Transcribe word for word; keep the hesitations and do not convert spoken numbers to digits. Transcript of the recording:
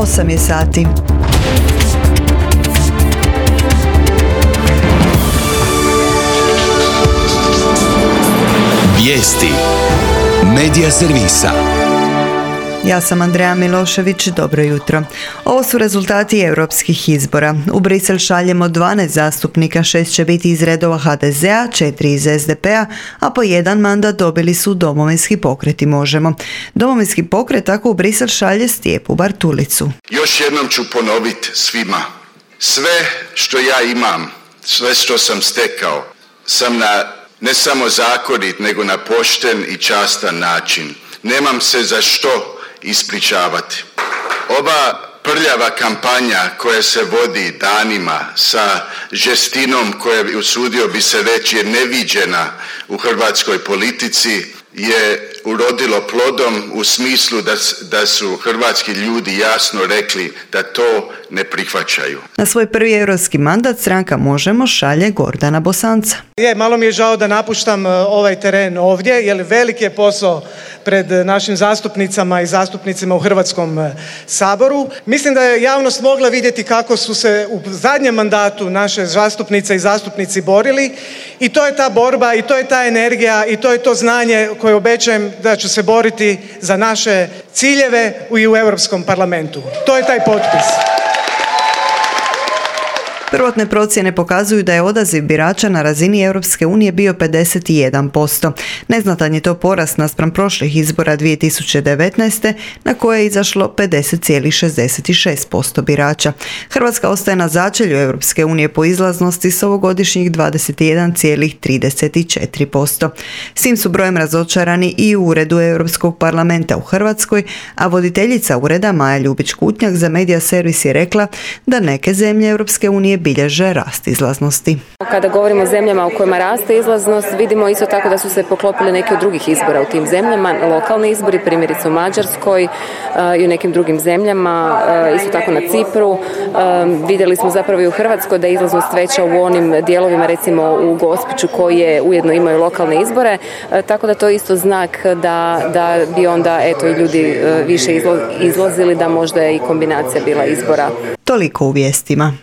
osam je sati. Vijesti Medija servisa. Ja sam Andreja Milošević, dobro jutro. Ovo su rezultati europskih izbora. U Brisel šaljemo dvanaest zastupnika, šest će biti iz redova ha de zea, četiri iz es de pea, a po jedan mandat dobili su Domovinski pokret i Možemo. Domovinski pokret tako u Brisel šalje Stijepu Bartulicu. Još jednom ću ponoviti svima. Sve što ja imam, sve što sam stekao, sam na ne samo zakonit, nego na pošten i častan način. Nemam se za što ispričavati. Ova prljava kampanja koja se vodi danima sa žestinom koja, usudio bi se reći, je neviđena u hrvatskoj politici, je urodilo plodom u smislu da, da su hrvatski ljudi jasno rekli da to ne prihvaćaju. Na svoj prvi europski mandat stranka Možemo šalje Gordana Bosanca. Je, malo mi je žao da napuštam ovaj teren ovdje, jer veliki je posao pred našim zastupnicama i zastupnicima u Hrvatskom saboru. Mislim da je javnost mogla vidjeti kako su se u zadnjem mandatu naše zastupnice i zastupnici borili i to je ta borba i to je ta energija i to je to znanje koje obećajem da ću se boriti za naše ciljeve i u Europskom parlamentu. To je taj potpis. Prvotne procjene pokazuju da je odaziv birača na razini Europske unije bio pedeset jedan posto. Neznatan je to porast naspram prošlih izbora dvije tisuće devetnaeste. na koje je izašlo pedeset zarez šezdeset šest posto birača. Hrvatska ostaje na začelju Europske unije po izlaznosti s ovogodišnjih dvadeset jedan zarez trideset četiri posto. S tim su brojem razočarani i u Uredu Europskog parlamenta u Hrvatskoj, a voditeljica ureda Maja Ljubić-Kutnjak za Medija servis je rekla da neke zemlje Europske unije bilježe rast izlaznosti. Kada govorimo o zemljama u kojima raste izlaznost, vidimo isto tako da su se poklopili neki od drugih izbora u tim zemljama, lokalni izbori, primjerice u Mađarskoj uh, i u nekim drugim zemljama, uh, isto tako na Cipru. Uh, vidjeli smo zapravo i u Hrvatskoj da je izlaznost veća u onim dijelovima, recimo u Gospiću, koje ujedno imaju lokalne izbore, uh, tako da to je isto znak da, da bi onda eto, i ljudi uh, više izlazili, da možda je i kombinacija bila izbora. Toliko u vijestima.